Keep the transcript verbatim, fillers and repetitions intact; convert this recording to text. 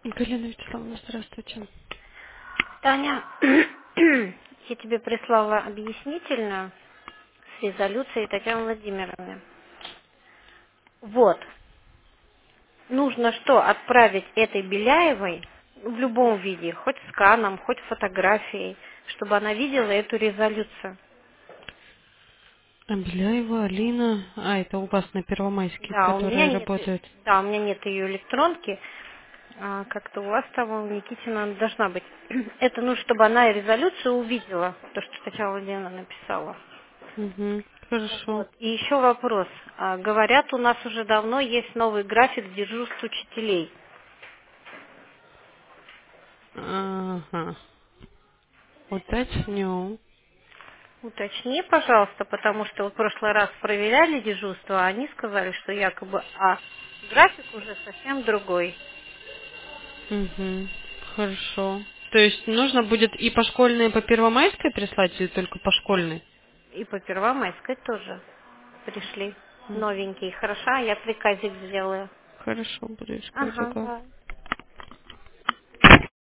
Галина Вячеславовна, здравствуйте. Таня, я тебе прислала объяснительную с резолюцией Татьяны Владимировны. Вот. Нужно что? Отправить этой Беляевой в любом виде, хоть сканом, хоть фотографией, чтобы она видела эту резолюцию. А Беляева, Алина. А, это у вас на Первомайске, Да, у меня которые нет, работают. да, у меня нет ее электронки. А, как-то у вас там, у Никитина она должна быть. Это нужно, чтобы она резолюцию увидела, то, что Татьяна Владимировна написала. Угу. Хорошо. Вот. И еще вопрос. А, говорят, у нас уже давно есть новый график дежурств учителей. Ага. Уточню. Уточни, пожалуйста, потому что вот в прошлый раз проверяли дежурство, а они сказали, что якобы, а график уже совсем другой. Угу. Хорошо. То есть нужно будет и по школьной, и по Первомайской прислать, или только по школьной? И по Первомайской тоже пришли М. новенькие. Хорошо, я приказик сделаю. Хорошо, буду искать. Ага, Ага. да.